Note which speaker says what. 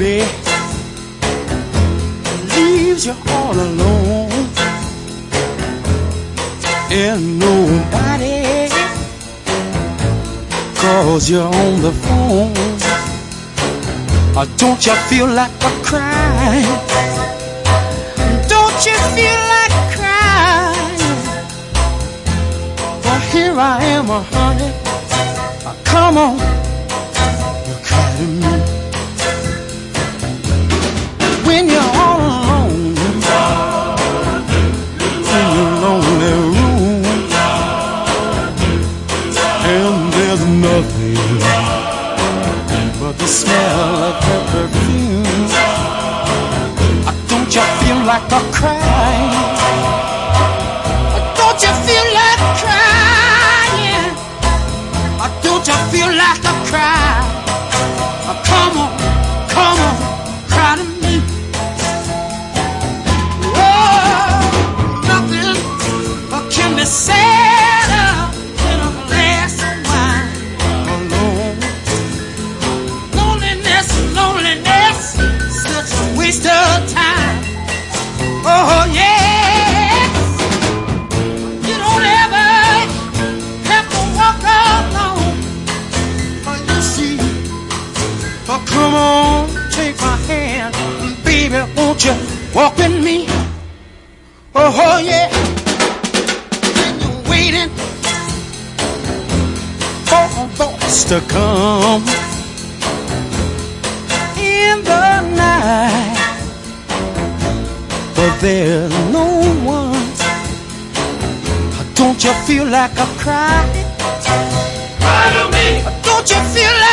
Speaker 1: baby leaves you all alone, and nobody calls you on the phone. Don't you feel like a crying? Don't you feel like crying? Well, here I am, honey. Come on, you cry to me when you're all alone in your lonely room, and there's nothing but the smell of her perfume. Don't you feel like a crying? Don't you feel like crying? Don't you feel like a cry? Come on, cry to me. Oh, nothing can be sadder than a glass of wine alone. Loneliness, such a waste of time. Oh yes, you don't ever have to walk alone. You see, come on, take my hand, baby, won't you walk with me? Oh yeah, and you're waiting for a voice to come in the night, but there's no one. Don't you feel like a cry? Cry to me. Don't you feel like